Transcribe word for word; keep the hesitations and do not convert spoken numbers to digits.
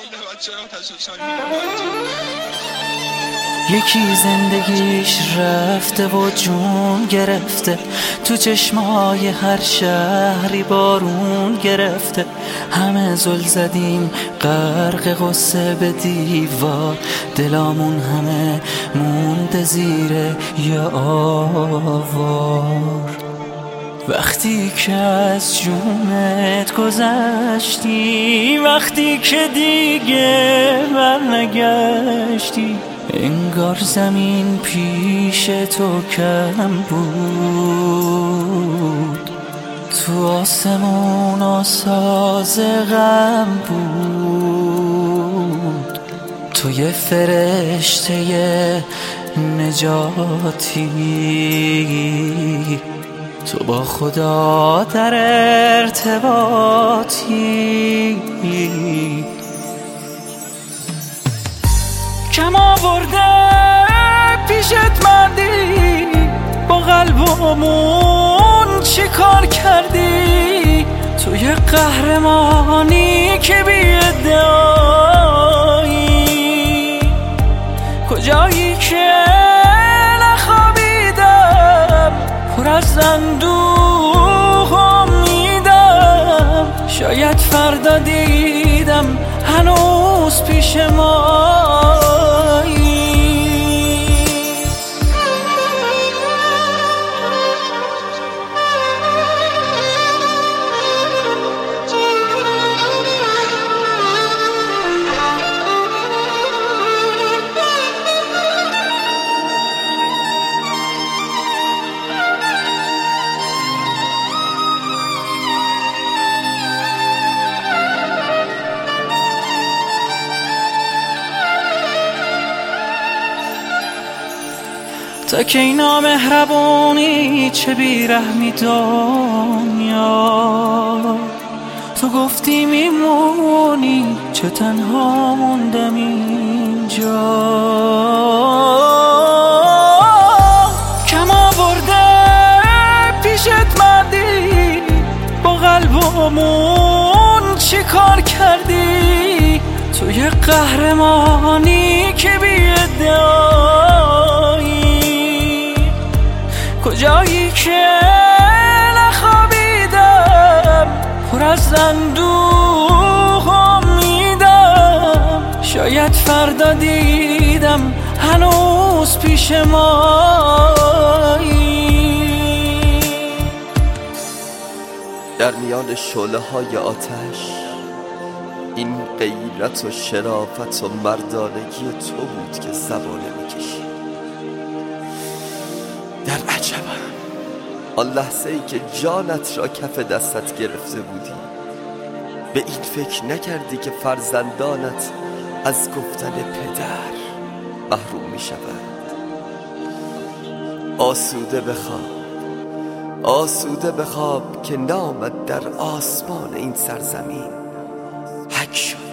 یکی زندگیش رفته و جون گرفته، تو چشمای هر شهری بارون گرفته. همه زل زدیم غرق غصه به دیوار، دلامون همه مونده زیر یه آوار. وقتی که از جونت گذشتی، وقتی که دیگه برنگشتی، انگار زمین پیش تو کم بود، تو آسمون آساز غم بود. تو یه فرشته نجاتی، تو با خدا در ارتباطی. کم آورده پیشت مردی، با قلبمون چی کار کردی؟ تو یه قهرمانی که بی ادعایی، کجایی که نخوابیدم پر از اندوه امیدم، شاید فردا دیدم هنوز پیش مایی. تا که اینا مهربونی چه بیرحمی دنیا، تو گفتی میمونی چه تنها موندم اینجا. کم آورده پیشت مردی، با قلبمون چی کار کردی؟ تو یه قهرمانی که بی ادعایی، کجایی که نخوابیدم پر از اندوه امیدم، شاید فردا دیدم هنوز پیش مایی. در میان شعله های آتش این غیرت و شرافت و مردانگی تو بود که زبانه میکشی. در عجبم آن لحظه ای که جانت را کف دستت گرفته بودی، به این فکر نکردی که فرزندانت از گفتن پدر محروم می شود. آسوده بخواب، آسوده بخواب که نامت در آسمان این سرزمین حک شد.